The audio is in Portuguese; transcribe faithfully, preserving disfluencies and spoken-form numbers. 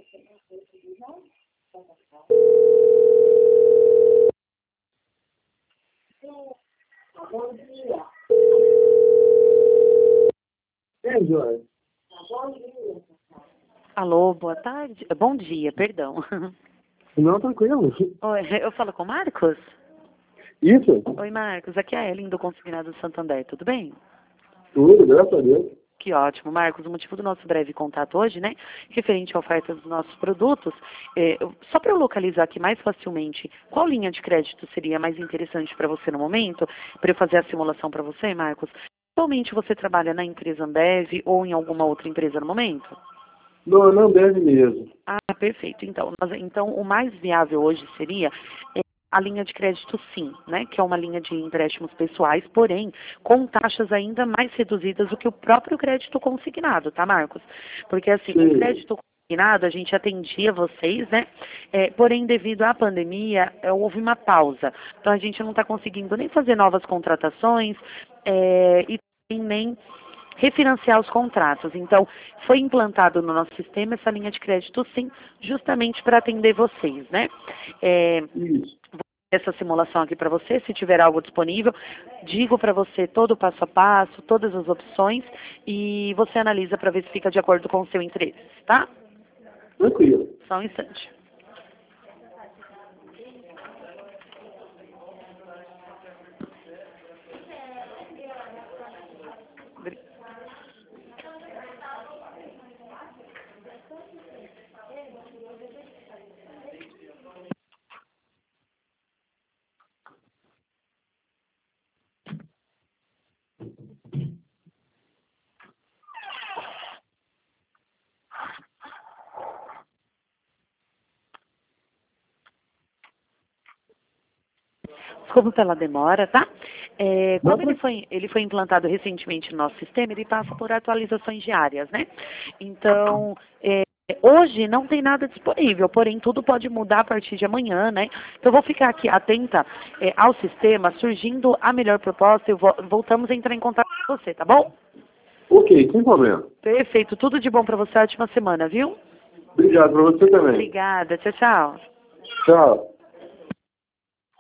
Bom dia. É, Jorge. Bom dia. Alô, boa tarde. Bom dia, perdão. Não, tranquilo. Oi, eu falo com o Marcos? Isso? Oi, Marcos. Aqui é a Ellen do Consignado Santander, tudo bem? Tudo, graças a Deus. Que ótimo, Marcos. O motivo do nosso breve contato hoje, né, referente à oferta dos nossos produtos, é, eu- só para eu localizar aqui mais facilmente, qual linha de crédito seria mais interessante para você no momento, para eu fazer a simulação para você, Marcos? Atualmente você trabalha na empresa Ambev ou em alguma outra empresa no momento? Não, não deve mesmo. Ah, perfeito. Então, nós- então o mais viável hoje seria é, a linha de crédito sim, né? Que é uma linha de empréstimos pessoais, porém com taxas ainda mais reduzidas do que o próprio crédito consignado, tá, Marcos? Porque assim, o Sim. crédito consignado a gente atendia vocês, né? É, porém, devido à pandemia, é, houve uma pausa. Então a gente não está conseguindo nem fazer novas contratações é, e nem refinanciar os contratos. Então, foi implantado no nosso sistema essa linha de crédito, sim, justamente para atender vocês, né? É, Isso. vou fazer essa simulação aqui para você, se tiver algo disponível, digo para você todo o passo a passo, todas as opções, e você analisa para ver se fica de acordo com o seu interesse, tá? Tranquilo. Só um instante. Desculpa pela demora, tá? É, como ele foi, ele foi implantado recentemente no nosso sistema, ele passa por atualizações diárias, né? Então, é, hoje não tem nada disponível, porém tudo pode mudar a partir de amanhã, né? Então, eu vou ficar aqui atenta é, ao sistema, surgindo a melhor proposta, e vo voltamos a entrar em contato com você, tá bom? Ok, sem problema. Perfeito, tudo de bom para você, ótima semana, viu? Obrigado para você também. Obrigada, tchau, tchau. Tchau.